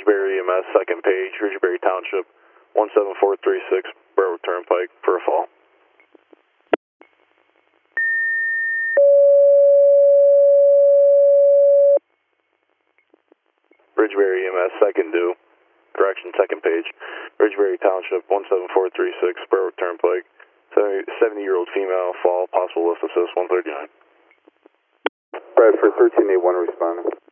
Ridgeberry EMS, second page, Ridgeberry Township, 17436, Berwick Turnpike, for a fall. Ridgeberry EMS, second due, correction, second page, Ridgeberry Township, 17436, Berwick Turnpike, 70-year-old female, fall, possible lift assist, 139. Bradford 1381 responding.